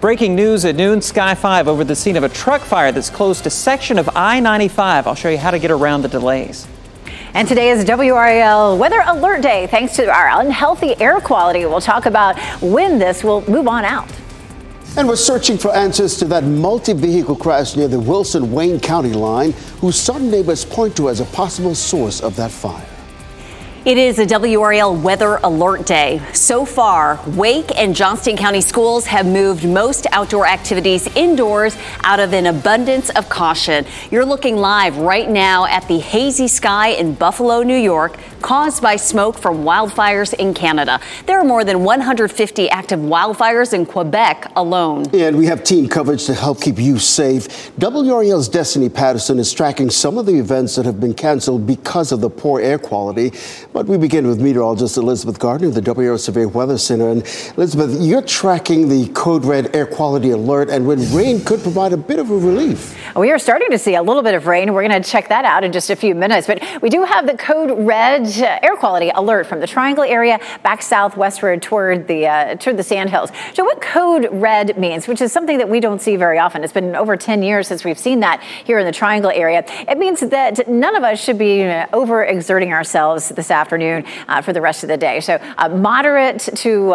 Breaking news at noon, Sky 5 over the scene of a truck fire that's closed a section of I-95. I'll show you how to get around the delays. And today is WRAL Weather Alert Day. Thanks to our unhealthy air quality, we'll talk about when this will move on out. And we're searching for answers to that multi-vehicle crash near the Wilson-Wayne County line, whose some neighbors point to as a possible source of that fire. It is a WRAL Weather Alert Day. So far, Wake and Johnston County schools have moved most outdoor activities indoors out of an abundance of caution. You're looking live right now at the hazy sky in Buffalo, New York, caused by smoke from wildfires in Canada. There are more than 150 active wildfires in Quebec alone. And we have team coverage to help keep you safe. WRAL's Destiny Patterson is tracking some of the events that have been canceled because of the poor air quality. But we begin with meteorologist Elizabeth Gardner of the WRAL Severe Weather Center. And Elizabeth, you're tracking the code red air quality alert, and when rain could provide a bit of a relief. We are starting to see a little bit of rain. We're going to check that out in just a few minutes. But we do have the code red air quality alert from the Triangle area back southwestward toward the Sandhills. So what code red means, which is something that we don't see very often. It's been over 10 years since we've seen that here in the Triangle area. It means that none of us should be overexerting ourselves this afternoon for the rest of the day. So moderate to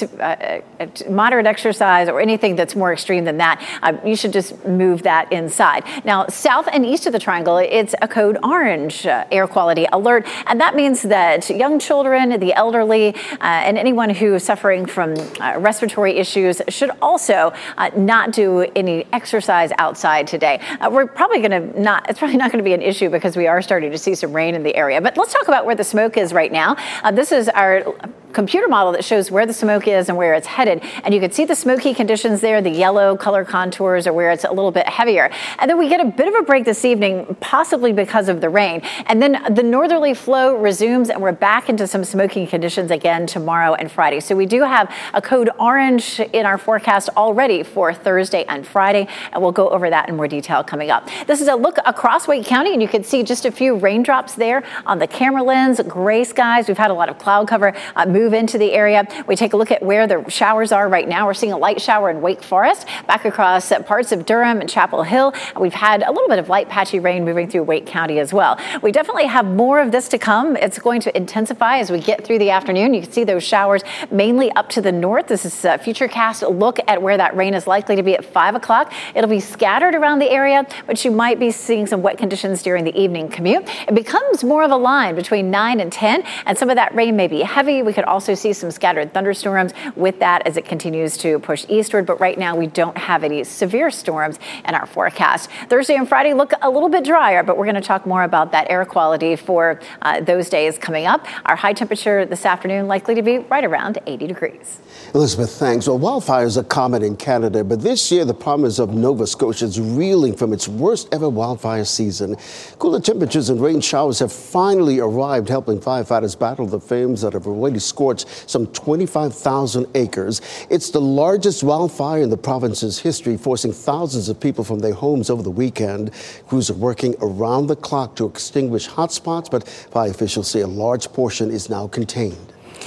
moderate exercise or anything that's more extreme than that, you should just move that inside. Now, south and east of the Triangle, it's a code orange air quality alert, and that means that young children, the elderly, and anyone who is suffering from respiratory issues should also not do any exercise outside today. It's probably not going to be an issue because we are starting to see some rain in the area. But let's talk about where the smoke is right now. This is our computer model that shows where the smoke is and where it's headed. And you can see the smoky conditions there. The yellow color contours are where it's a little bit heavier. And then we get a bit of a break this evening, possibly because of the rain. And then the northerly flow resumes and we're back into some smoky conditions again tomorrow and Friday. So we do have a code orange in our forecast already for Thursday and Friday. And we'll go over that in more detail coming up. This is a look across Wake County, and you can see just a few raindrops there on the camera lens, gray skies. We've had a lot of cloud cover move into the area. We take a look at where the showers are right now. We're seeing a light shower in Wake Forest, back across parts of Durham and Chapel Hill. We've had a little bit of light patchy rain moving through Wake County as well. We definitely have more of this to come. It's going to intensify as we get through the afternoon. You can see those showers mainly up to the north. This is a futurecast look at where that rain is likely to be at 5 o'clock. It'll be scattered around the area, but you might be seeing some wet conditions during the evening commute. It becomes more of a line between 9 and 10, and some of that rain may be heavy. We could also see some scattered thunderstorms with that as it continues to push eastward. But right now we don't have any severe storms in our forecast. Thursday and Friday look a little bit drier, but we're going to talk more about that air quality for those days coming up. Our high temperature this afternoon likely to be right around 80 degrees. Elizabeth, thanks. Well, wildfires are common in Canada, but this year the province of Nova Scotia is reeling from its worst ever wildfire season. Cooler temperatures and rain showers have finally arrived, helping firefighters battle the flames that have already scorched some 25,000 acres. It's the largest wildfire in the province's history, forcing thousands of people from their homes over the weekend. Crews are working around the clock to extinguish hotspots, but fire officials say a large portion is now contained.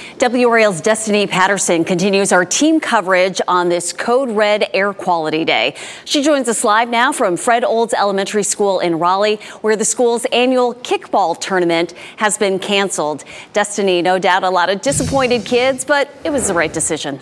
WRAL's Destiny Patterson continues our team coverage on this Code Red Air Quality Day. She joins us live now from Fred Olds Elementary School in Raleigh, where the school's annual kickball tournament has been canceled. Destiny, no doubt a lot of disappointed kids, but it was the right decision.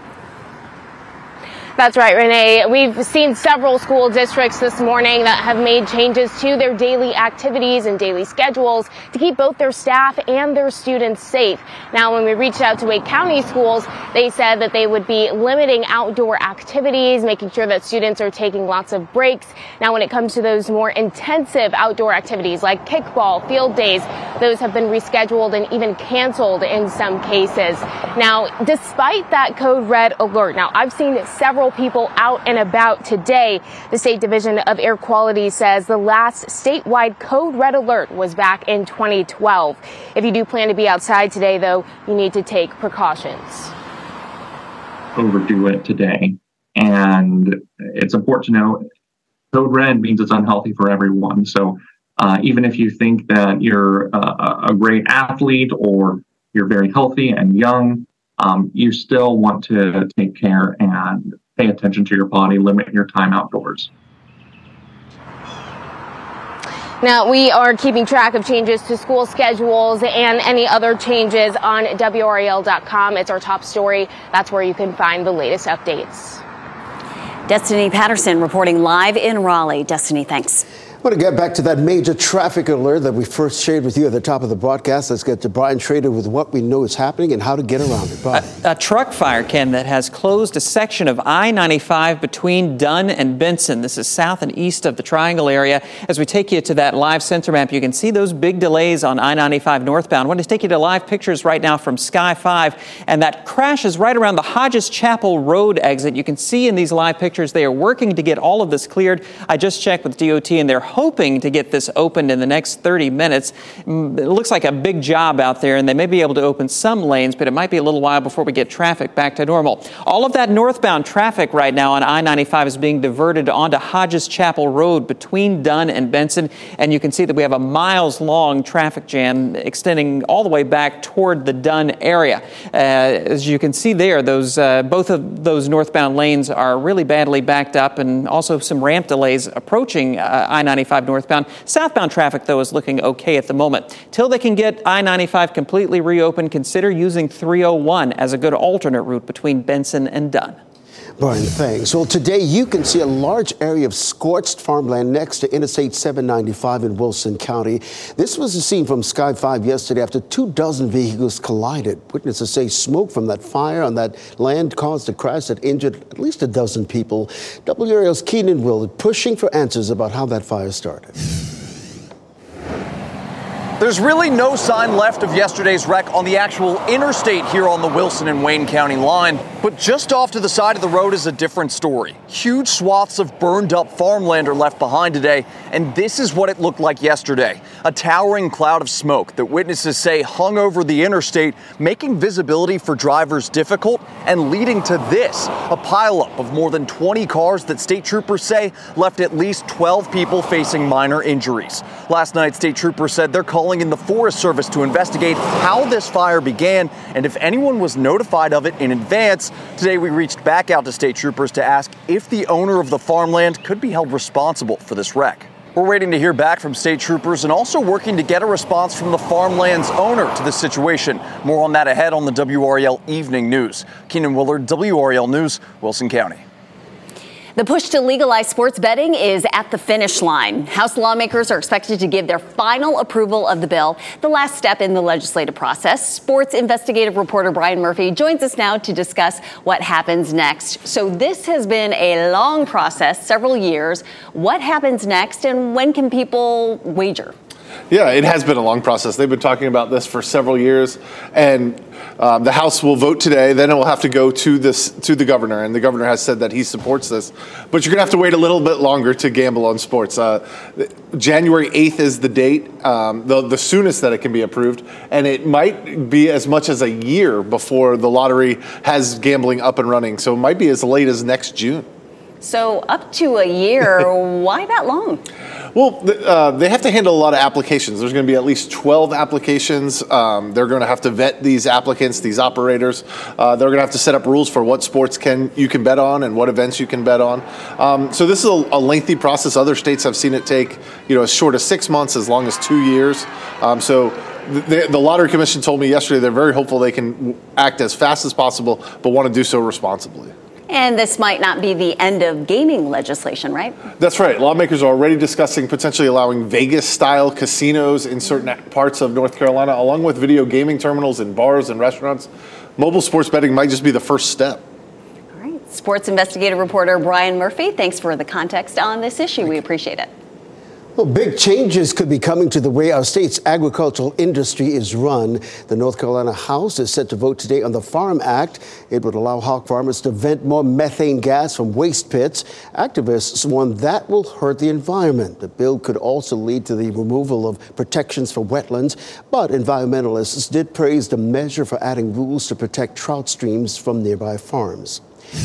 That's right, Renee. We've seen several school districts this morning that have made changes to their daily activities and daily schedules to keep both their staff and their students safe. Now, when we reached out to Wake County schools, they said that they would be limiting outdoor activities, making sure that students are taking lots of breaks. Now, when it comes to those more intensive outdoor activities like kickball, field days, those have been rescheduled and even canceled in some cases. Now, despite that code red alert, now I've seen several people out and about today. The State Division of Air Quality says the last statewide code red alert was back in 2012. If you do plan to be outside today, though, you need to take precautions. Overdo it today. And it's important to know code red means it's unhealthy for everyone. So even if you think that you're a great athlete or you're very healthy and young, you still want to take care and pay attention to your body, limit your time outdoors. Now, we are keeping track of changes to school schedules and any other changes on WRAL.com. It's our top story. That's where you can find the latest updates. Destiny Patterson reporting live in Raleigh. Destiny, thanks. I want to get back to that major traffic alert that we first shared with you at the top of the broadcast. Let's get to Brian Schrader with what we know is happening and how to get around it. Brian. A truck fire, Ken, that has closed a section of I-95 between Dunn and Benson. This is south and east of the Triangle area. As we take you to that live sensor map, you can see those big delays on I-95 northbound. I want to take you to live pictures right now from Sky 5, and that crash is right around the Hodges Chapel Road exit. You can see in these live pictures they are working to get all of this cleared. I just checked with DOT, and they're hoping to get this opened in the next 30 minutes. It looks like a big job out there, and they may be able to open some lanes, but it might be a little while before we get traffic back to normal. All of that northbound traffic right now on I-95 is being diverted onto Hodges Chapel Road between Dunn and Benson, and you can see that we have a miles-long traffic jam extending all the way back toward the Dunn area. As you can see there, those both of those northbound lanes are really badly backed up, and also some ramp delays approaching I-95 northbound. Southbound traffic, though, is looking okay at the moment. Till they can get I-95 completely reopened, consider using 301 as a good alternate route between Benson and Dunn. Brian, thanks. Well, today you can see a large area of scorched farmland next to Interstate 795 in Wilson County. This was a scene from Sky 5 yesterday after 24 vehicles collided. Witnesses say smoke from that fire on that land caused a crash that injured at least 12 people. WRAL's Keenan Willard pushing for answers about how that fire started. There's really no sign left of yesterday's wreck on the actual interstate here on the Wilson and Wayne County line. But just off to the side of the road is a different story. Huge swaths of burned up farmland are left behind today, and this is what it looked like yesterday. A towering cloud of smoke that witnesses say hung over the interstate, making visibility for drivers difficult and leading to this, a pileup of more than 20 cars that state troopers say left at least 12 people facing minor injuries. Last night, state troopers said they're calling in the Forest Service to investigate how this fire began and if anyone was notified of it in advance. Today, we reached back out to state troopers to ask if the owner of the farmland could be held responsible for this wreck. We're waiting to hear back from state troopers and also working to get a response from the farmland's owner to this situation. More on that ahead on the WRAL Evening News. Keenan Willard, WRAL News, Wilson County. The push to legalize sports betting is at the finish line. House lawmakers are expected to give their final approval of the bill, the last step in the legislative process. Sports investigative reporter Brian Murphy joins us now to discuss what happens next. So this has been a long process, several years. What happens next, and when can people wager? Yeah, it has been a long process. They've been talking about this for several years, and the House will vote today. Then it will have to go to the governor, and the governor has said that he supports this. But you're going to have to wait a little bit longer to gamble on sports. January 8th is the date, the soonest that it can be approved, and it might be as much as a year before the lottery has gambling up and running. So it might be as late as next June. So up to a year, why that long? Well, they have to handle a lot of applications. There's going to be at least 12 applications. They're going to have to vet these applicants, these operators. They're going to have to set up rules for what sports you can bet on and what events you can bet on. So this is a lengthy process. Other states have seen it take, as short as 6 months, as long as 2 years. So the Lottery Commission told me yesterday they're very hopeful they can act as fast as possible, but want to do so responsibly. And this might not be the end of gaming legislation, right? That's right. Lawmakers are already discussing potentially allowing Vegas-style casinos in certain parts of North Carolina, along with video gaming terminals in bars and restaurants. Mobile sports betting might just be the first step. All right. Sports investigative reporter Brian Murphy, thanks for the context on this issue. We appreciate it. Well, big changes could be coming to the way our state's agricultural industry is run. The North Carolina House is set to vote today on the Farm Act. It would allow hog farmers to vent more methane gas from waste pits. Activists warn that will hurt the environment. The bill could also lead to the removal of protections for wetlands, but environmentalists did praise the measure for adding rules to protect trout streams from nearby farms.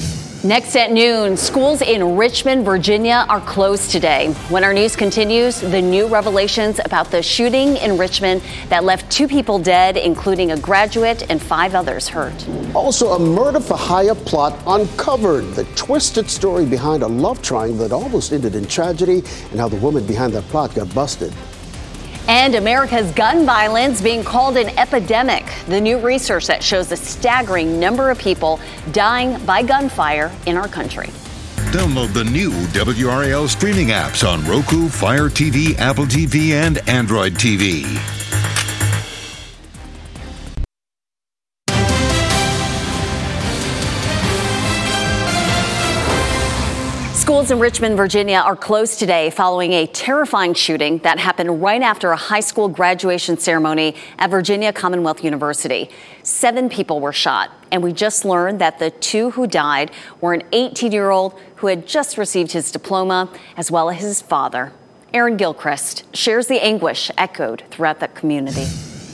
Next at noon, schools in Richmond, Virginia are closed today. When our news continues, the new revelations about the shooting in Richmond that left 2 people dead, including a graduate and 5 others hurt. Also, a murder for hire plot uncovered. The twisted story behind a love triangle that almost ended in tragedy and how the woman behind that plot got busted. And America's gun violence being called an epidemic. The new research that shows a staggering number of people dying by gunfire in our country. Download the new WRAL streaming apps on Roku, Fire TV, Apple TV, and Android TV. Schools in Richmond, Virginia are closed today following a terrifying shooting that happened right after a high school graduation ceremony at Virginia Commonwealth University. 7 people were shot, and we just learned that the 2 who died were an 18-year-old who had just received his diploma, as well as his father. Aaron Gilchrist shares the anguish echoed throughout the community.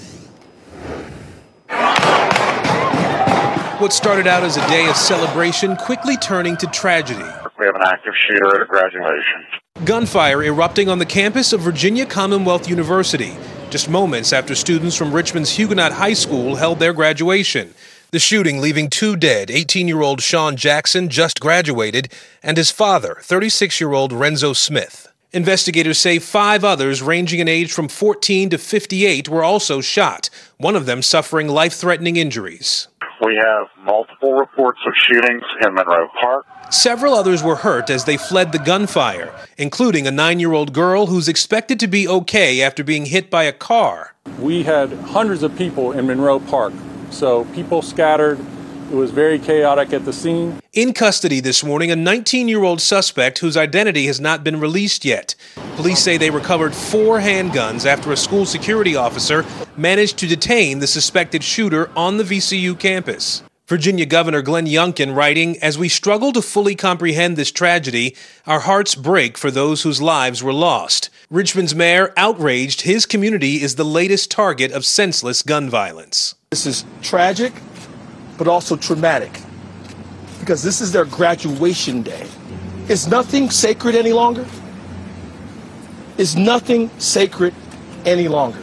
What started out as a day of celebration quickly turning to tragedy. We have an active shooter at a graduation. Gunfire erupting on the campus of Virginia Commonwealth University, just moments after students from Richmond's Huguenot High School held their graduation. The shooting leaving 2 dead, 18-year-old Sean Jackson just graduated, and his father, 36-year-old Renzo Smith. Investigators say 5 others ranging in age from 14 to 58 were also shot, one of them suffering life-threatening injuries. We have multiple reports of shootings in Monroe Park. Several others were hurt as they fled the gunfire, including a 9-year-old girl who's expected to be okay after being hit by a car. We had hundreds of people in Monroe Park, so people scattered. It was very chaotic at the scene. In custody this morning, a 19-year-old suspect whose identity has not been released yet. Police say they recovered 4 handguns after a school security officer managed to detain the suspected shooter on the VCU campus. Virginia Governor Glenn Youngkin writing, "As we struggle to fully comprehend this tragedy, our hearts break for those whose lives were lost." Richmond's mayor outraged his community is the latest target of senseless gun violence. This is tragic, but also traumatic, because this is their graduation day. Is nothing sacred any longer? Is nothing sacred any longer?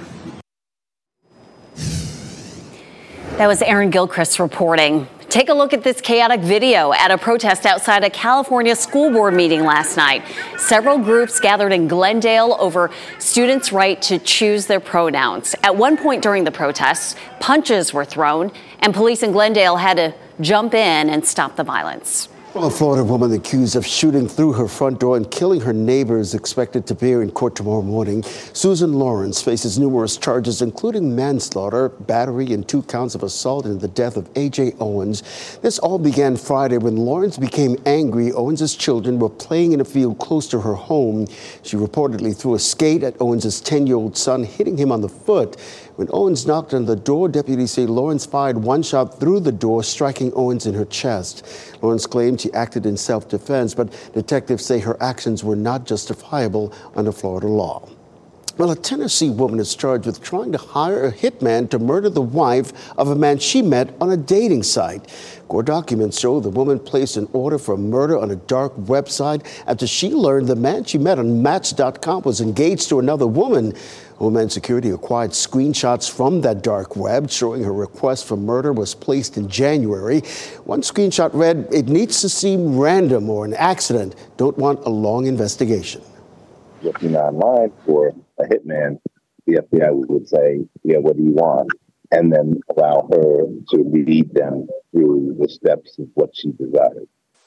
That was Aaron Gilchrist reporting. Take a look at this chaotic video at a protest outside a California school board meeting last night. Several groups gathered in Glendale over students' right to choose their pronouns. At one point during the protests, punches were thrown, and police in Glendale had to jump in and stop the violence. Well, a Florida woman accused of shooting through her front door and killing her neighbor is expected to appear in court tomorrow morning. Susan Lawrence faces numerous charges, including manslaughter, battery, and 2 counts of assault in the death of A.J. Owens. This all began Friday when Lawrence became angry. Owens' children were playing in a field close to her home. She reportedly threw a skate at Owens' 10-year-old son, hitting him on the foot. When Owens knocked on the door, deputies say Lawrence fired 1 shot through the door, striking Owens in her chest. Lawrence claimed she acted in self-defense, but detectives say her actions were not justifiable under Florida law. Well, a Tennessee woman is charged with trying to hire a hitman to murder the wife of a man she met on a dating site. Court documents show the woman placed an order for murder on a dark website after she learned the man she met on Match.com was engaged to another woman. Homeland Security acquired screenshots from that dark web showing her request for murder was placed in January. One screenshot read, "It needs to seem random or an accident. Don't want a long investigation." Looking online for a hitman, the FBI would say, "Yeah, what do you want?" And then allow her to lead them through the steps of what she desired.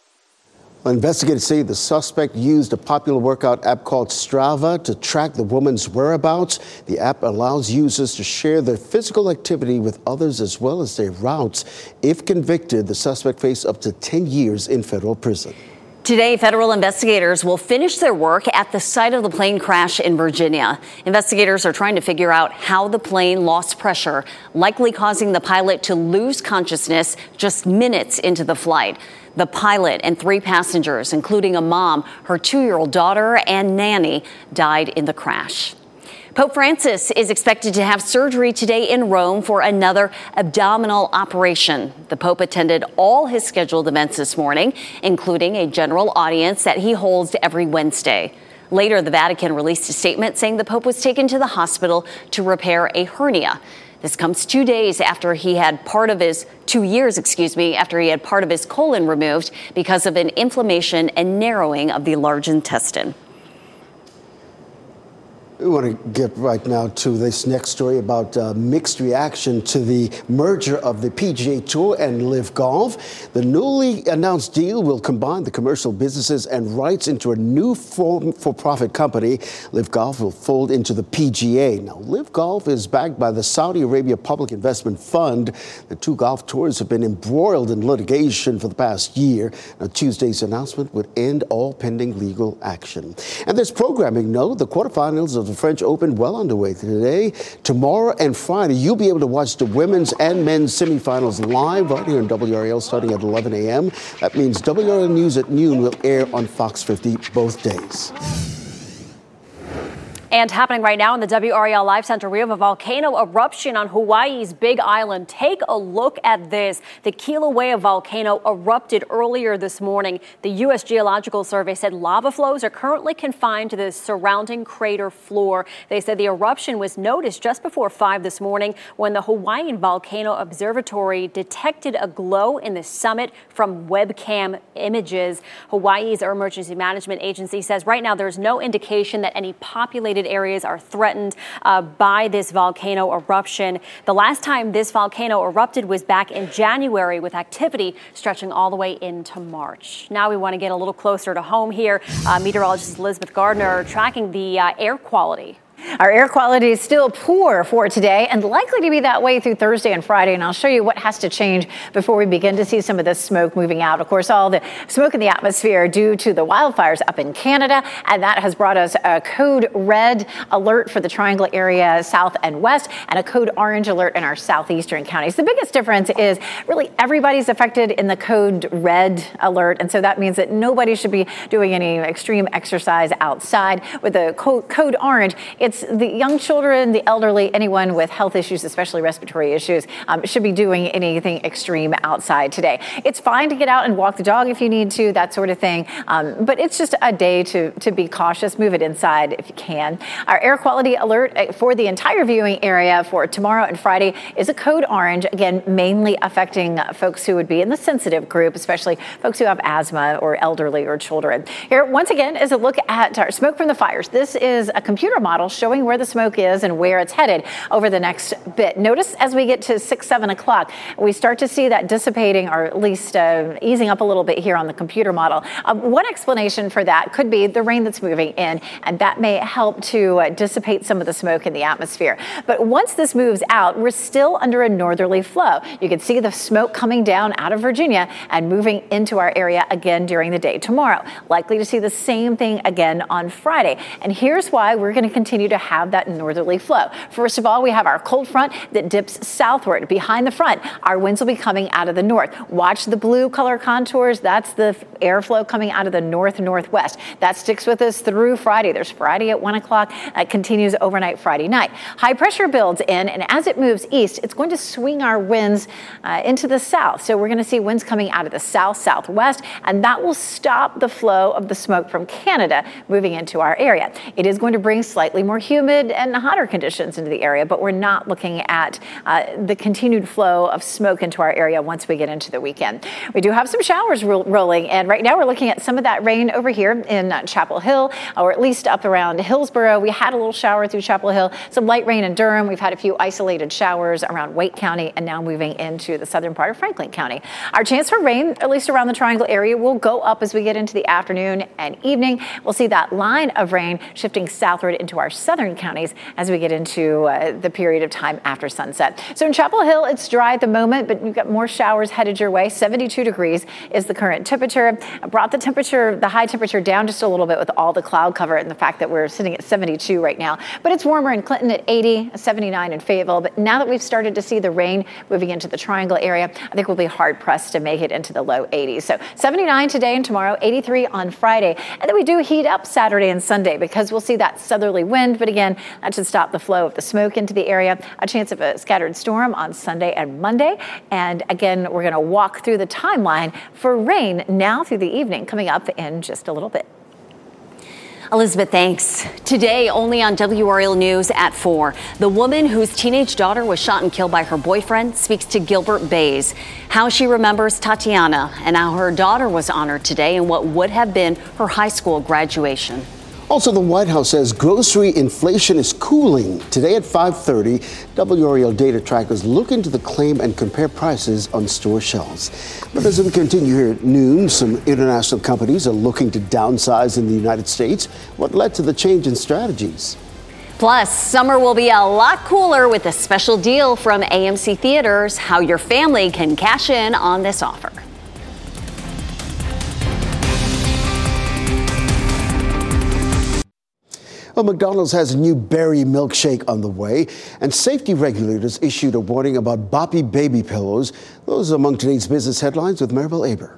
Investigators say the suspect used a popular workout app called Strava to track the woman's whereabouts. The app allows users to share their physical activity with others as well as their routes. If convicted, the suspect faces up to 10 years in federal prison. Today, federal investigators will finish their work at the site of the plane crash in Virginia. Investigators are trying to figure out how the plane lost pressure, likely causing the pilot to lose consciousness just minutes into the flight. The pilot and 3 passengers, including a mom, her 2-year-old daughter, and nanny, died in the crash. Pope Francis is expected to have surgery today in Rome for another abdominal operation. The Pope attended all his scheduled events this morning, including a general audience that he holds every Wednesday. Later, the Vatican released a statement saying the Pope was taken to the hospital to repair a hernia. This comes 2 days after he had part of his 2 years, after he had part of his colon removed because of an inflammation and narrowing of the large intestine. We want to get right now to this next story about mixed reaction to the merger of the PGA Tour and LIV Golf. The newly announced deal will combine the commercial businesses and rights into a new for-profit company. LIV Golf will fold into the PGA. Now, LIV Golf is backed by the Saudi Arabia Public Investment Fund. The two golf tours have been embroiled in litigation for the past year. Now, Tuesday's announcement would end all pending legal action. And this programming note, the quarterfinals of the French Open well underway today. Tomorrow and Friday, you'll be able to watch the women's and men's semifinals live right here on WRAL starting at 11 a.m. That means WRAL News at noon will air on Fox 50 both days. And happening right now in the WRAL Live Center, we have a volcano eruption on Hawaii's Big Island. Take a look at this. The Kilauea volcano erupted earlier this morning. The U.S. Geological Survey said lava flows are currently confined to the surrounding crater floor. They said the eruption was noticed just before 5 this morning when the Hawaiian Volcano Observatory detected a glow in the summit from webcam images. Hawaii's Emergency Management Agency says right now there's no indication that any populated areas are threatened by this volcano eruption. The last time this volcano erupted was back in January, with activity stretching all the way into March. Now we want to get a little closer to home here. Meteorologist Elizabeth Gardner tracking the air quality. Our air quality is still poor for today and likely to be that way through Thursday and Friday. And I'll show you what has to change before we begin to see some of the smoke moving out. Of course, all the smoke in the atmosphere due to the wildfires up in Canada. And that has brought us a code red alert for the Triangle area south and west and a code orange alert in our southeastern counties. The biggest difference is really everybody's affected in the code red alert. And so that means that nobody should be doing any extreme exercise outside. With the code orange, it's the young children, the elderly, anyone with health issues, especially respiratory issues, should be doing anything extreme outside today. It's fine to get out and walk the dog if you need to, that sort of thing. But it's just a day to be cautious. Move it inside if you can. Our air quality alert for the entire viewing area for tomorrow and Friday is a code orange, again, mainly affecting folks who would be in the sensitive group, especially folks who have asthma or elderly or children. Here, once again, is a look at our smoke from the fires. This is a computer model showing where the smoke is and where it's headed over the next bit. Notice as we get to 6, 7 o'clock, we start to see that dissipating or at least easing up a little bit here on the computer model. One explanation for that could be the rain that's moving in, and that may help to dissipate some of the smoke in the atmosphere. But once this moves out, we're still under a northerly flow. You can see the smoke coming down out of Virginia and moving into our area again during the day tomorrow. Likely to see the same thing again on Friday. And here's why we're going to continue to have that northerly flow. First of all, we have our cold front that dips southward. Behind the front, our winds will be coming out of the north. Watch the blue color contours. That's the airflow coming out of the north-northwest. That sticks with us through Friday. There's Friday at 1 o'clock. That continues overnight Friday night. High pressure builds in, and as it moves east, it's going to swing our winds into the south. So we're going to see winds coming out of the south-southwest, and that will stop the flow of the smoke from Canada moving into our area. It is going to bring slightly more humid and hotter conditions into the area, but we're not looking at the continued flow of smoke into our area once we get into the weekend. We do have some showers rolling, and right now we're looking at some of that rain over here in Chapel Hill, or at least up around Hillsborough. We had a little shower through Chapel Hill, some light rain in Durham. We've had a few isolated showers around Wake County, and now moving into the southern part of Franklin County. Our chance for rain, at least around the Triangle area, will go up as we get into the afternoon and evening. We'll see that line of rain shifting southward into our southern counties as we get into the period of time after sunset. So in Chapel Hill, it's dry at the moment, but you've got more showers headed your way. 72 degrees is the current temperature. I brought the high temperature down just a little bit with all the cloud cover and the fact that we're sitting at 72 right now. But it's warmer in Clinton at 80, 79 in Fayetteville. But now that we've started to see the rain moving into the Triangle area, I think we'll be hard pressed to make it into the low 80s. So 79 today and tomorrow, 83 on Friday. And then we do heat up Saturday and Sunday because we'll see that southerly wind wind, but again, that should stop the flow of the smoke into the area. A chance of a scattered storm on Sunday and Monday. And again, we're going to walk through the timeline for rain now through the evening, coming up in just a little bit. Elizabeth, thanks. Today, only on WRAL News at 4, the woman whose teenage daughter was shot and killed by her boyfriend speaks to Gilbert Bays. How she remembers Tatiana and how her daughter was honored today and what would have been her high school graduation. Also, the White House says grocery inflation is cooling. Today at 5:30, WRAL data trackers look into the claim and compare prices on store shelves. But as we continue here at noon, some international companies are looking to downsize in the United States. What led to the change in strategies? Plus, summer will be a lot cooler with a special deal from AMC Theaters, how your family can cash in on this offer. Well, McDonald's has a new berry milkshake on the way, and safety regulators issued a warning about Boppy baby pillows. Those are among today's business headlines with Maribel Aber.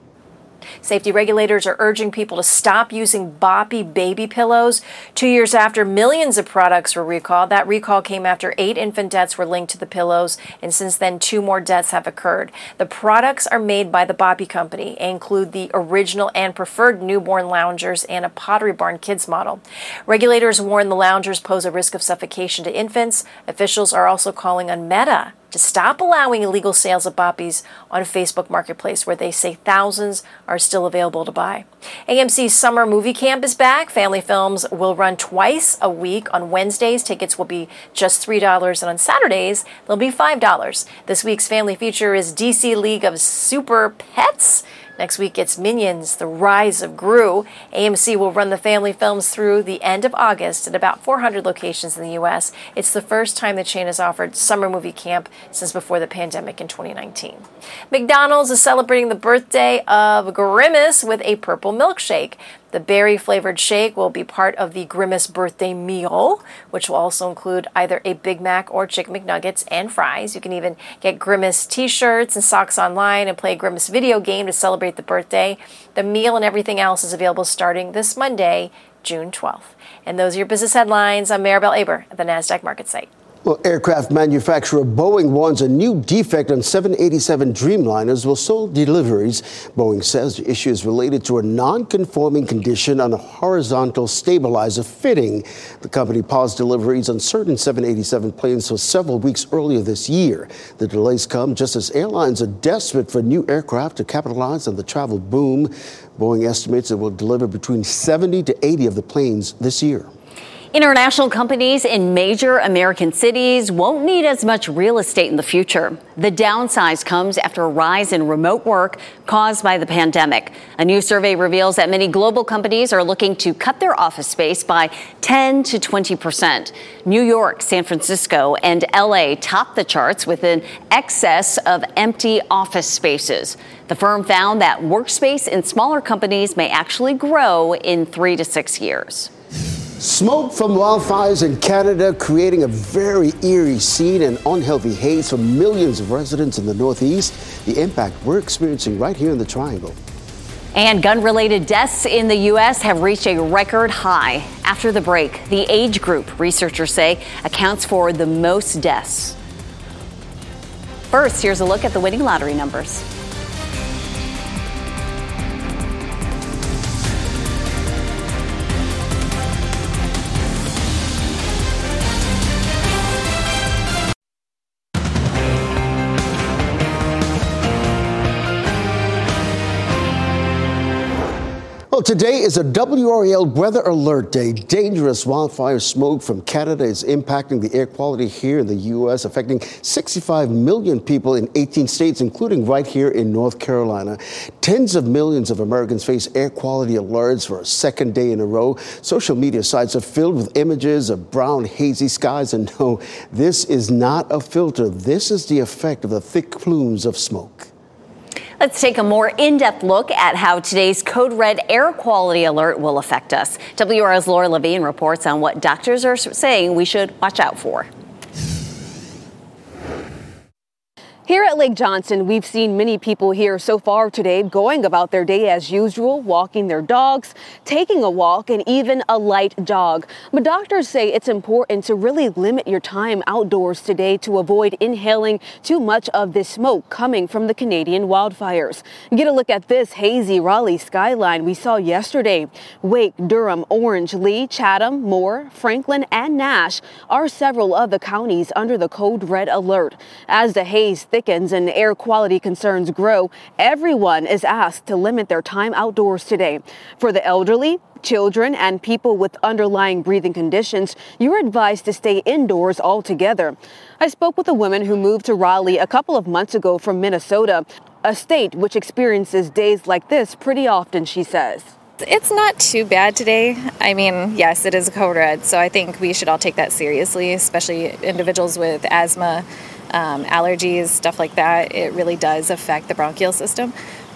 Safety regulators are urging people to stop using Boppy baby pillows. 2 years after millions of products were recalled, that recall came after 8 infant deaths were linked to the pillows, and since then 2 more deaths have occurred. The products are made by the Boppy Company and include the original and preferred newborn loungers and a Pottery Barn Kids model. Regulators warn the loungers pose a risk of suffocation to infants. Officials are also calling on Meta to stop allowing illegal sales of Boppies on Facebook Marketplace, where they say thousands are still available to buy. AMC's Summer Movie Camp is back. Family films will run twice a week. On Wednesdays, tickets will be just $3, and on Saturdays, they'll be $5. This week's family feature is DC League of Super Pets. Next week, it's Minions, The Rise of Gru. AMC will run the family films through the end of August at about 400 locations in the U.S. It's the first time the chain has offered summer movie camp since before the pandemic in 2019. McDonald's is celebrating the birthday of Grimace with a purple milkshake. The berry-flavored shake will be part of the Grimace birthday meal, which will also include either a Big Mac or Chicken McNuggets and fries. You can even get Grimace t-shirts and socks online and play a Grimace video game to celebrate the birthday. The meal and everything else is available starting this Monday, June 12th. And those are your business headlines. I'm Maribel Aber at the NASDAQ Market Site. Well, aircraft manufacturer Boeing warns a new defect on 787 Dreamliners will slow deliveries. Boeing says the issue is related to a non-conforming condition on a horizontal stabilizer fitting. The company paused deliveries on certain 787 planes for several weeks earlier this year. The delays come just as airlines are desperate for new aircraft to capitalize on the travel boom. Boeing estimates it will deliver between 70 to 80 of the planes this year. International companies in major American cities won't need as much real estate in the future. The downsize comes after a rise in remote work caused by the pandemic. A new survey reveals that many global companies are looking to cut their office space by 10 to 20%. New York, San Francisco, and LA top the charts with an excess of empty office spaces. The firm found that workspace in smaller companies may actually grow in 3 to 6 years. Smoke from wildfires in Canada creating a very eerie scene and unhealthy haze for millions of residents in the Northeast. The impact we're experiencing right here in the Triangle. And gun-related deaths in the U.S. have reached a record high. After the break, the age group, researchers say, accounts for the most deaths. First, here's a look at the winning lottery numbers. Well, today is a WRAL weather alert day. Dangerous wildfire smoke from Canada is impacting the air quality here in the U.S., affecting 65 million people in 18 states, including right here in North Carolina. Tens of millions of Americans face air quality alerts for a second day in a row. Social media sites are filled with images of brown, hazy skies. And no, this is not a filter. This is the effect of the thick plumes of smoke. Let's take a more in-depth look at how today's code red air quality alert will affect us. WRAL's Laura Levine reports on what doctors are saying we should watch out for. Here at At Lake Johnson, we've seen many people here so far today going about their day as usual, walking their dogs, taking a walk, and even a light jog. But doctors say it's important to really limit your time outdoors today to avoid inhaling too much of this smoke coming from the Canadian wildfires. Get a look at this hazy Raleigh skyline we saw yesterday. Wake, Durham, Orange, Lee, Chatham, Moore, Franklin, and Nash are several of the counties under the code red alert. As the haze thickens and air quality concerns grow, everyone is asked to limit their time outdoors today. For the elderly, children, and people with underlying breathing conditions, you're advised to stay indoors altogether. I spoke with a woman who moved to Raleigh a couple of months ago from Minnesota, a state which experiences days like this pretty often, she says. It's not too bad today. I mean, yes, it is a code red, so I think we should all take that seriously, especially individuals with asthma, allergies, stuff like that. It really does affect the bronchial system.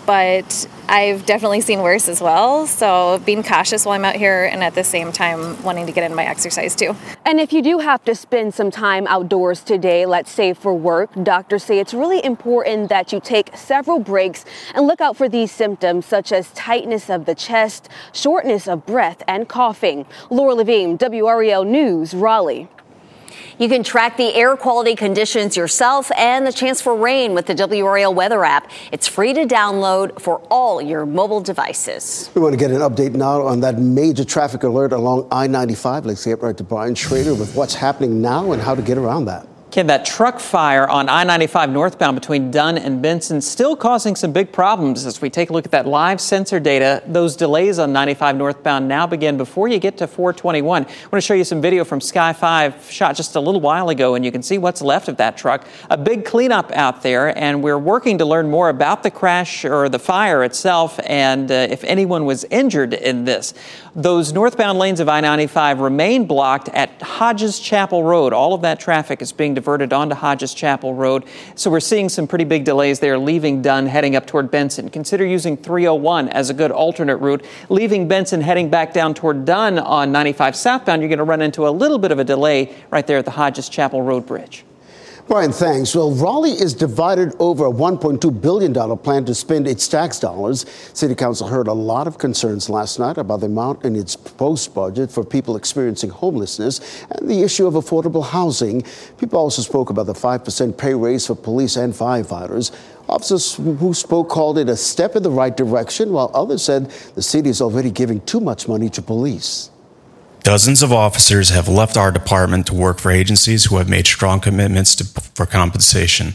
But I've definitely seen worse as well. So being cautious while I'm out here and at the same time wanting to get in my exercise too. And if you do have to spend some time outdoors today, let's say for work, doctors say it's really important that you take several breaks and look out for these symptoms such as tightness of the chest, shortness of breath, and coughing. Laura Levine, WREL News, Raleigh. You can track the air quality conditions yourself and the chance for rain with the WRAL weather app. It's free to download for all your mobile devices. We want to get an update now on that major traffic alert along I-95. Let's get right to Brian Schrader with what's happening now and how to get around that. Ken, that truck fire on I-95 northbound between Dunn and Benson still causing some big problems. As we take a look at that live sensor data, those delays on 95 northbound now begin before you get to 421. I want to show you some video from Sky 5 shot just a little while ago, and you can see what's left of that truck. A big cleanup out there, and we're working to learn more about the crash or the fire itself and if anyone was injured in this. Those northbound lanes of I-95 remain blocked at Hodges Chapel Road. All of that traffic is being diverted onto Hodges Chapel Road. So we're seeing some pretty big delays there, leaving Dunn, heading up toward Benson. Consider using 301 as a good alternate route. Leaving Benson, heading back down toward Dunn on 95 southbound, you're going to run into a little bit of a delay right there at the Hodges Chapel Road Bridge. Brian, thanks. Well, Raleigh is divided over a $1.2 billion plan to spend its tax dollars. City Council heard a lot of concerns last night about the amount in its proposed budget for people experiencing homelessness and the issue of affordable housing. People also spoke about the 5% pay raise for police and firefighters. Officers who spoke called it a step in the right direction, while others said the city is already giving too much money to police. Dozens of officers have left our department to work for agencies who have made strong commitments for compensation.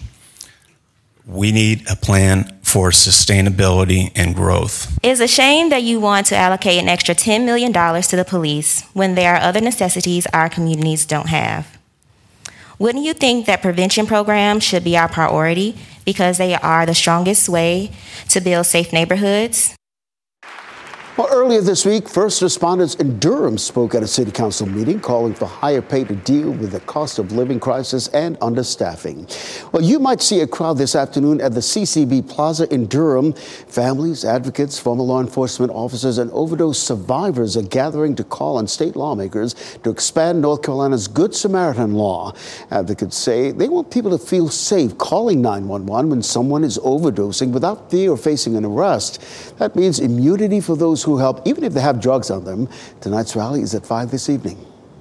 We need a plan for sustainability and growth. It's a shame that you want to allocate an extra $10 million to the police when there are other necessities our communities don't have. Wouldn't you think that prevention programs should be our priority because they are the strongest way to build safe neighborhoods? Well, earlier this week, first responders in Durham spoke at a city council meeting calling for higher pay to deal with the cost of living crisis and understaffing. Well, you might see a crowd this afternoon at the CCB Plaza in Durham. Families, advocates, former law enforcement officers, and overdose survivors are gathering to call on state lawmakers to expand North Carolina's Good Samaritan law. Advocates say they want people to feel safe calling 911 when someone is overdosing without fear of facing an arrest. That means immunity for those who help, even if they have drugs on them. Tonight's rally is at 5 this evening.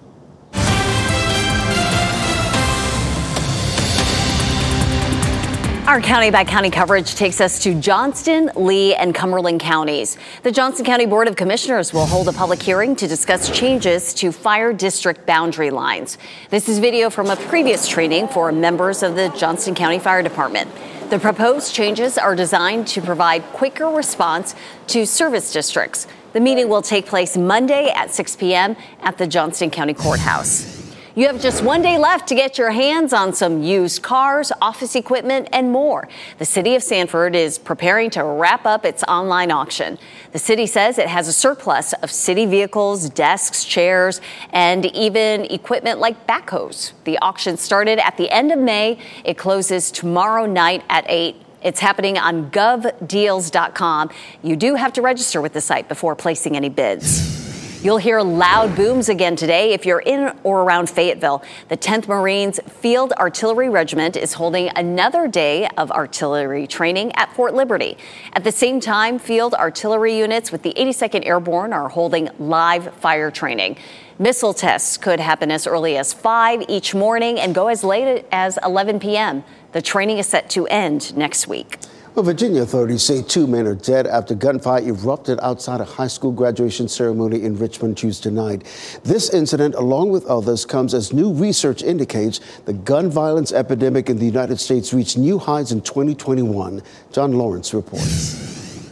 Our county-by-county coverage takes us to Johnston, Lee, and Cumberland counties. The Johnston County Board of Commissioners will hold a public hearing to discuss changes to fire district boundary lines. This is video from a previous training for members of the Johnston County Fire Department. The proposed changes are designed to provide quicker response to service districts. The meeting will take place Monday at 6 p.m. at the Johnston County Courthouse. You have just one day left to get your hands on some used cars, office equipment, and more. The city of Sanford is preparing to wrap up its online auction. The city says it has a surplus of city vehicles, desks, chairs, and even equipment like backhoes. The auction started at the end of May. It closes tomorrow night at 8. It's happening on govdeals.com. You do have to register with the site before placing any bids. You'll hear loud booms again today if you're in or around Fayetteville. The 10th Marines Field Artillery Regiment is holding another day of artillery training at Fort Liberty. At the same time, field artillery units with the 82nd Airborne are holding live fire training. Missile tests could happen as early as 5 each morning and go as late as 11 p.m. The training is set to end next week. Well, Virginia authorities say 2 men are dead after gunfire erupted outside a high school graduation ceremony in Richmond Tuesday night. This incident, along with others, comes as new research indicates the gun violence epidemic in the United States reached new highs in 2021. John Lawrence reports.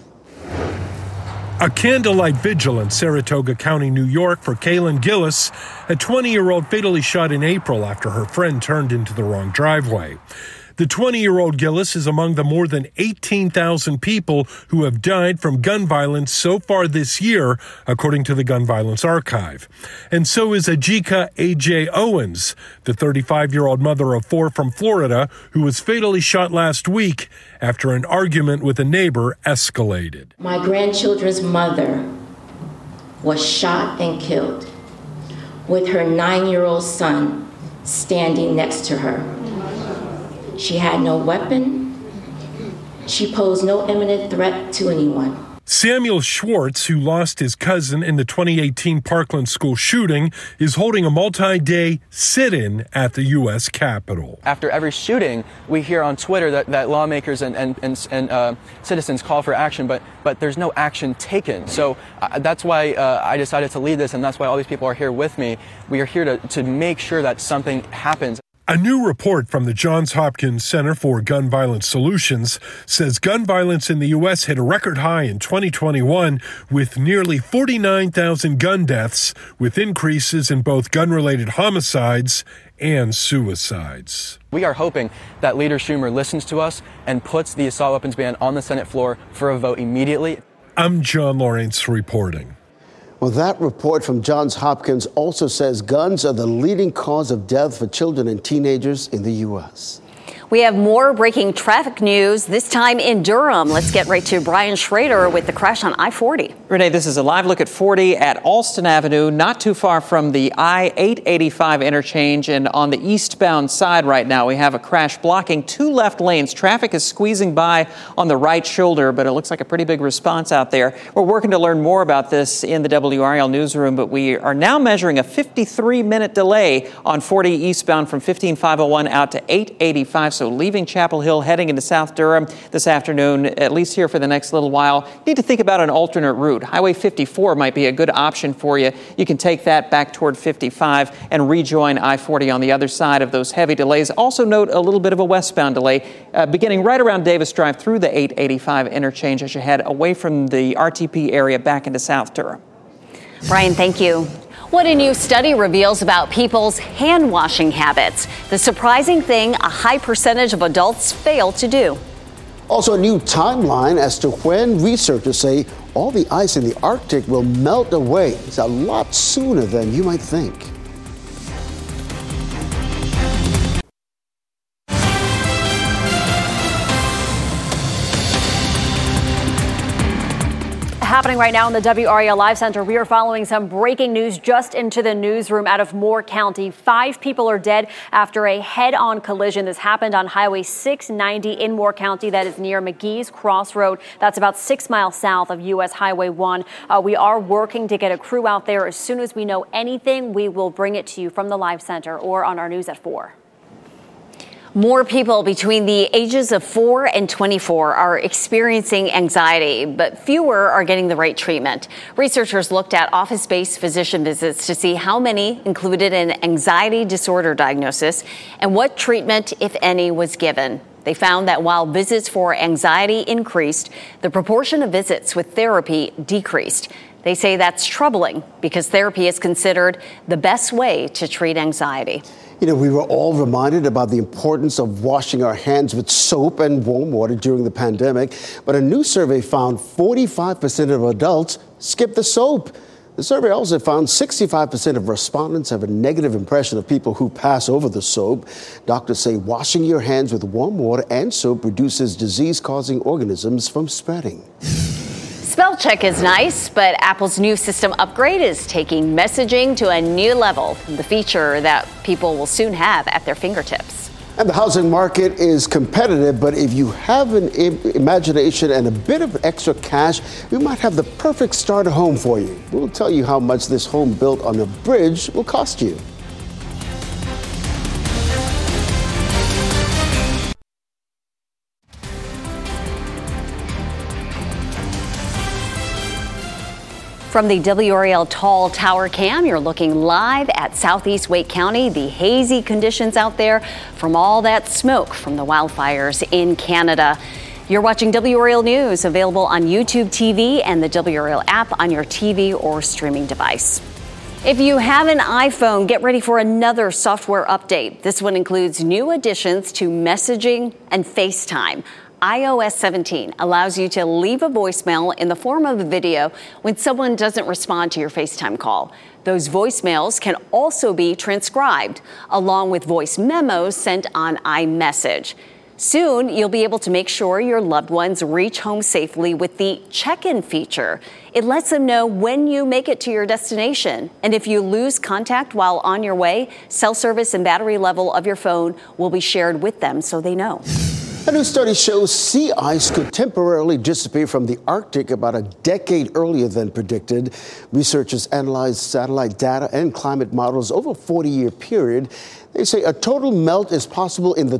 A candlelight vigil in Saratoga County, New York for Kaylin Gillis, a 20-year-old fatally shot in April after her friend turned into the wrong driveway. The 20-year-old Gillis is among the more than 18,000 people who have died from gun violence so far this year, according to the Gun Violence Archive. And so is Ajika A.J. Owens, the 35-year-old mother of 4 from Florida, who was fatally shot last week after an argument with a neighbor escalated. My grandchildren's mother was shot and killed with her 9-year-old son standing next to her. She had no weapon. She posed no imminent threat to anyone. Samuel Schwartz, who lost his cousin in the 2018 Parkland school shooting, is holding a multi-day sit-in at the U.S. Capitol. After every shooting, we hear on Twitter that lawmakers and citizens call for action, but there's no action taken. So that's why I decided to lead this, and that's why all these people are here with me. We are here to make sure that something happens. A new report from the Johns Hopkins Center for Gun Violence Solutions says gun violence in the U.S. hit a record high in 2021 with nearly 49,000 gun deaths, with increases in both gun-related homicides and suicides. We are hoping that Leader Schumer listens to us and puts the assault weapons ban on the Senate floor for a vote immediately. I'm John Lawrence reporting. Well, that report from Johns Hopkins also says guns are the leading cause of death for children and teenagers in the U.S. We have more breaking traffic news, this time in Durham. Let's get right to Brian Schrader with the crash on I-40. Renee, this is a live look at 40 at Alston Avenue, not too far from the I-885 interchange. And on the eastbound side right now, we have a crash blocking 2 left lanes. Traffic is squeezing by on the right shoulder, but it looks like a pretty big response out there. We're working to learn more about this in the WRAL newsroom, but we are now measuring a 53-minute delay on 40 eastbound from 15501 out to 885. So leaving Chapel Hill, heading into South Durham this afternoon, at least here for the next little while. You need to think about an alternate route. Highway 54 might be a good option for you. You can take that back toward 55 and rejoin I-40 on the other side of those heavy delays. Also note a little bit of a westbound delay beginning right around Davis Drive through the 885 interchange as you head away from the RTP area back into South Durham. Brian, thank you. What a new study reveals about people's hand washing habits. The surprising thing, a high percentage of adults fail to do. Also, a new timeline as to when researchers say all the ice in the Arctic will melt away. It's a lot sooner than you might think. Happening right now in the WRAL Live Center, we are following some breaking news just into the newsroom out of Moore County. 5 people are dead after a head-on collision. This happened on Highway 690 in Moore County. That is near McGee's Crossroad. That's about 6 miles south of U.S. Highway 1. We are working to get a crew out there. As soon as we know anything, we will bring it to you from the Live Center or on our news at 4. More people between the ages of 4 and 24 are experiencing anxiety, but fewer are getting the right treatment. Researchers looked at office-based physician visits to see how many included an anxiety disorder diagnosis and what treatment, if any, was given. They found that while visits for anxiety increased, the proportion of visits with therapy decreased. They say that's troubling because therapy is considered the best way to treat anxiety. You know, we were all reminded about the importance of washing our hands with soap and warm water during the pandemic. But a new survey found 45% of adults skip the soap. The survey also found 65% of respondents have a negative impression of people who pass over the soap. Doctors say washing your hands with warm water and soap reduces disease-causing organisms from spreading. Spell check is nice, but Apple's new system upgrade is taking messaging to a new level, the feature that people will soon have at their fingertips. And the housing market is competitive, but if you have an imagination and a bit of extra cash, we might have the perfect starter home for you. We'll tell you how much this home built on a bridge will cost you. From the WRAL Tall Tower Cam, you're looking live at southeast Wake County, the hazy conditions out there from all that smoke from the wildfires in Canada. You're watching WRAL News, available on YouTube TV and the WRAL app on your TV or streaming device. If you have an iPhone, get ready for another software update. This one includes new additions to messaging and FaceTime. iOS 17 allows you to leave a voicemail in the form of a video when someone doesn't respond to your FaceTime call. Those voicemails can also be transcribed, along with voice memos sent on iMessage. Soon, you'll be able to make sure your loved ones reach home safely with the check-in feature. It lets them know when you make it to your destination. And if you lose contact while on your way, cell service and battery level of your phone will be shared with them so they know. A new study shows sea ice could temporarily disappear from the Arctic about a decade earlier than predicted. Researchers analyzed satellite data and climate models over a 40-year period. They say a total melt is possible in the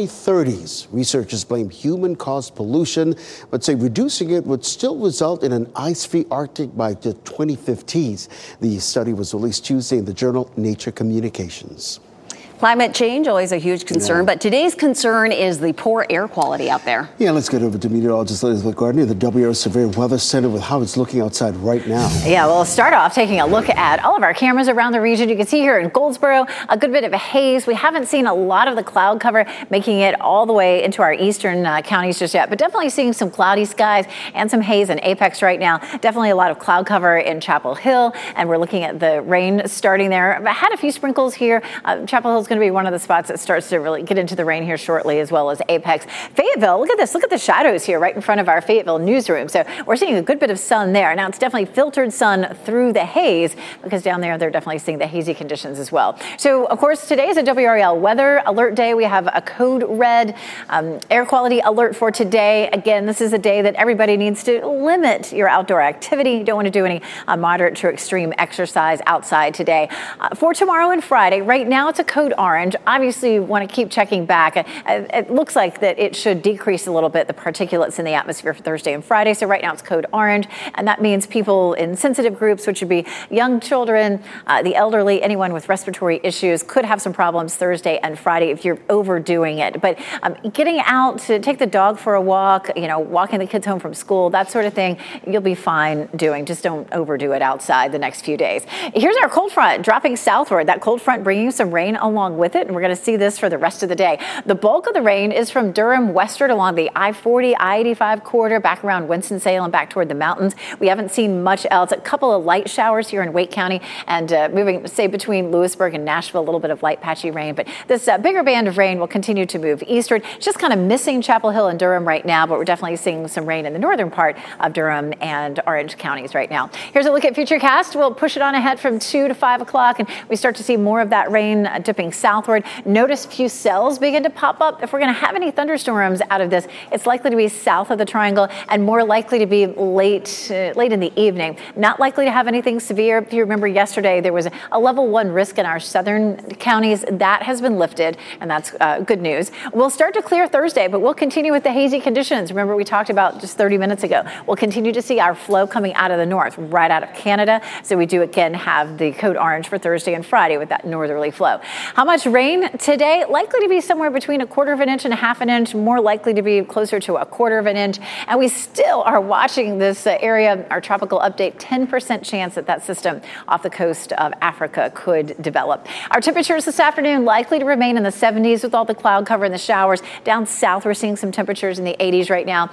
2030s. Researchers blame human-caused pollution, but say reducing it would still result in an ice-free Arctic by the 2050s. The study was released Tuesday in the journal Nature Communications. Climate change, always a huge concern, but today's concern is the poor air quality out there. Yeah, let's get over to meteorologist Elizabeth Gardner, the WRAL Severe Weather Center, with how it's looking outside right now. Yeah, we'll start off taking a look at all of our cameras around the region. You can see here in Goldsboro, a good bit of a haze. We haven't seen a lot of the cloud cover making it all the way into our eastern counties just yet, but definitely seeing some cloudy skies and some haze in Apex right now. Definitely a lot of cloud cover in Chapel Hill, and we're looking at the rain starting there. I had a few sprinkles here. Chapel Hill is going to be one of the spots that starts to really get into the rain here shortly, as well as Apex. Fayetteville, look at this. Look at the shadows here right in front of our Fayetteville newsroom. So we're seeing a good bit of sun there. Now it's definitely filtered sun through the haze, because down there they're definitely seeing the hazy conditions as well. So of course today is a WRAL weather alert day. We have a code red air quality alert for today. Again, this is a day that everybody needs to limit your outdoor activity. You don't want to do any moderate to extreme exercise outside today. For tomorrow and Friday, right now it's a code orange. Obviously, you want to keep checking back. It looks like that it should decrease a little bit, the particulates in the atmosphere for Thursday and Friday. So right now it's code orange, and that means people in sensitive groups, which would be young children, the elderly, anyone with respiratory issues, could have some problems Thursday and Friday if you're overdoing it. But getting out to take the dog for a walk, walking the kids home from school, that sort of thing, you'll be fine doing. Just don't overdo it outside the next few days. Here's our cold front dropping southward. That cold front bringing some rain along with it, and we're going to see this for the rest of the day. The bulk of the rain is from Durham westward along the I-40, I-85 corridor, back around Winston-Salem, back toward the mountains. We haven't seen much else. A couple of light showers here in Wake County, and moving, say, between Lewisburg and Nashville, a little bit of light patchy rain. But this bigger band of rain will continue to move eastward. Just kind of missing Chapel Hill and Durham right now, but we're definitely seeing some rain in the northern part of Durham and Orange counties right now. Here's a look at Futurecast. We'll push it on ahead from 2 to 5 o'clock, and we start to see more of that rain dipping southward. Notice a few cells begin to pop up. If we're going to have any thunderstorms out of this, it's likely to be south of the triangle and more likely to be late in the evening. Not likely to have anything severe. If you remember yesterday, there was a level 1 risk in our southern counties. That has been lifted, and that's good news. We'll start to clear Thursday, but we'll continue with the hazy conditions. Remember, we talked about just 30 minutes ago. We'll continue to see our flow coming out of the north, right out of Canada. So we do again have the code orange for Thursday and Friday with that northerly flow. How much rain today? Likely to be somewhere between 1/4 inch and 1/2 inch, more likely to be closer to 1/4 inch. And we still are watching this area, our tropical update, 10% chance that system off the coast of Africa could develop. Our temperatures this afternoon likely to remain in the 70s with all the cloud cover and the showers. Down south, we're seeing some temperatures in the 80s right now.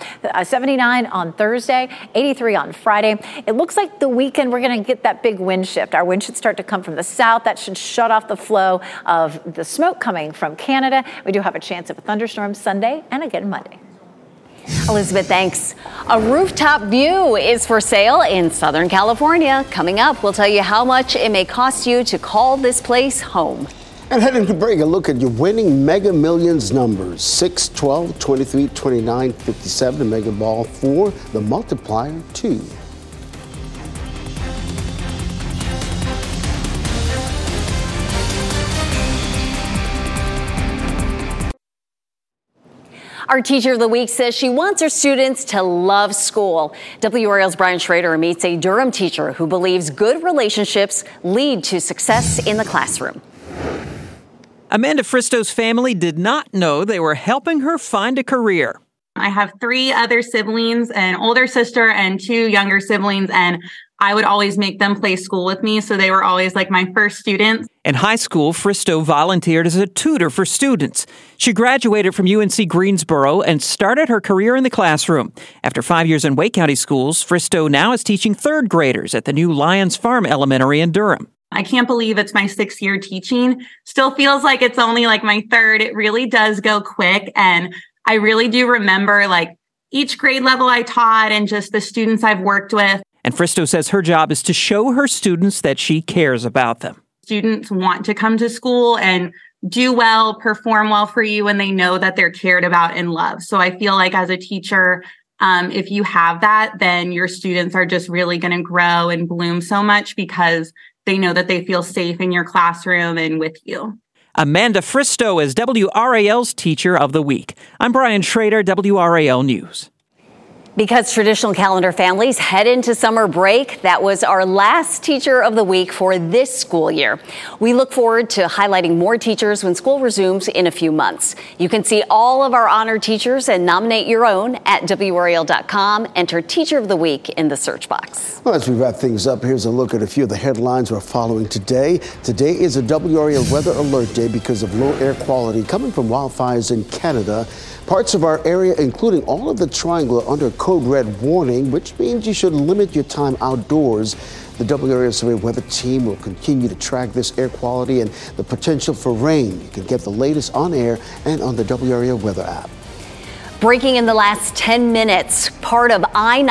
79 on Thursday, 83 on Friday. It looks like the weekend we're going to get that big wind shift. Our wind should start to come from the south. That should shut off the flow of the smoke coming from Canada. We do have a chance of a thunderstorm Sunday and again Monday. Elizabeth, thanks. A rooftop view is for sale in Southern California. Coming up, we'll tell you how much it may cost you to call this place home. And heading to break, a look at your winning Mega Millions numbers. 6, 12, 23, 29, 57, the Mega Ball 4, the multiplier 2. Our Teacher of the Week says she wants her students to love school. WRAL's Brian Schrader meets a Durham teacher who believes good relationships lead to success in the classroom. Amanda Fristo's family did not know they were helping her find a career. I have 3 other siblings, an older sister and 2 younger siblings, and I would always make them play school with me, so they were always like my first students. In high school, Fristo volunteered as a tutor for students. She graduated from UNC Greensboro and started her career in the classroom. After 5 years in Wake County schools, Fristo now is teaching 3rd graders at the new Lions Farm Elementary in Durham. I can't believe it's my 6th year teaching. Still feels like it's only like my 3rd. It really does go quick, and I really do remember like each grade level I taught and just the students I've worked with. And Fristo says her job is to show her students that she cares about them. Students want to come to school and do well, perform well for you, and they know that they're cared about and loved. So I feel like as a teacher, if you have that, then your students are just really going to grow and bloom so much because they know that they feel safe in your classroom and with you. Amanda Fristo is WRAL's Teacher of the Week. I'm Brian Schrader, WRAL News. Because traditional calendar families head into summer break, that was our last Teacher of the Week for this school year. We look forward to highlighting more teachers when school resumes in a few months. You can see all of our honored teachers and nominate your own at WRAL.com. Enter Teacher of the Week in the search box. Well, as we wrap things up, here's a look at a few of the headlines we're following today. Today is a WRAL Weather Alert Day because of low air quality coming from wildfires in Canada. Parts of our area, including all of the Triangle, are under Code Red warning, which means you should limit your time outdoors. The WRAL Survey Weather Team will continue to track this air quality and the potential for rain. You can get the latest on air and on the WRAL Weather app. Breaking in the last 10 minutes, part of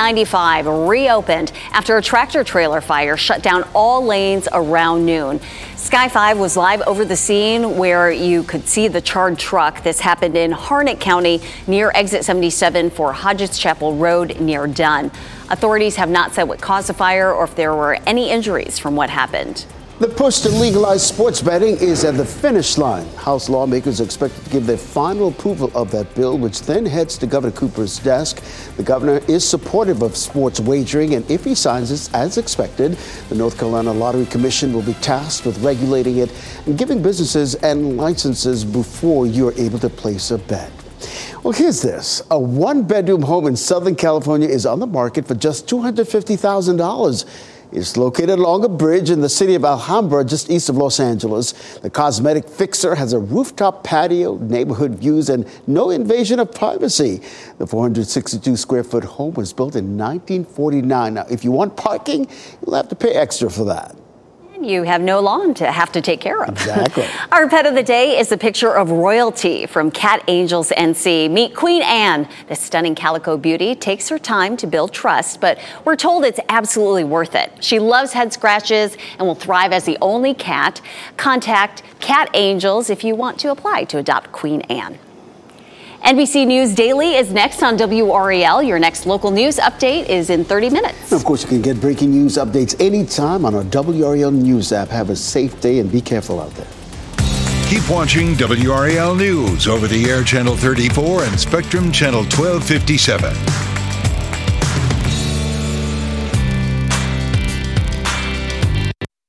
I-95 reopened after a tractor-trailer fire shut down all lanes around noon. Sky 5 was live over the scene where you could see the charred truck. This happened in Harnett County near exit 77 for Hodges Chapel Road near Dunn. Authorities have not said what caused the fire or if there were any injuries from what happened. The push to legalize sports betting is at the finish line. House lawmakers are expected to give their final approval of that bill, which then heads to Governor Cooper's desk. The governor is supportive of sports wagering, and if he signs it as expected, the North Carolina Lottery Commission will be tasked with regulating it and giving businesses and licenses before you're able to place a bet. Well, here's this. A 1-bedroom home in Southern California is on the market for just $250,000. It's located along a bridge in the city of Alhambra, just east of Los Angeles. The cosmetic fixer has a rooftop patio, neighborhood views, and no invasion of privacy. The 462-square-foot home was built in 1949. Now, if you want parking, you'll have to pay extra for that. You have no lawn to have to take care of. Exactly. Our pet of the day is a picture of royalty from Cat Angels NC. Meet Queen Anne. This stunning calico beauty takes her time to build trust, but we're told it's absolutely worth it. She loves head scratches and will thrive as the only cat. Contact Cat Angels if you want to apply to adopt Queen Anne. NBC News Daily is next on WRAL. Your next local news update is in 30 minutes. And of course, you can get breaking news updates anytime on our WRAL News app. Have a safe day and be careful out there. Keep watching WRAL News over the air channel 34 and Spectrum channel 1257.